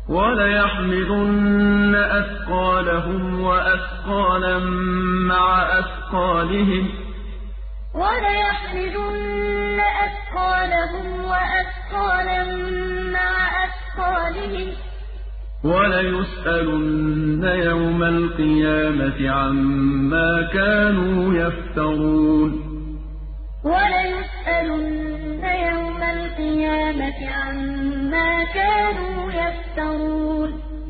وَلَيَحْمِلُنَّ أَثْقَالَهُمْ وَأَثْقَالًا مَّعَ أَثْقَالِهِمْ وَلَيُسْأَلُنَّ يَوْمَ الْقِيَامَةِ عَمَّا كَانُوا يَفْتَرُونَ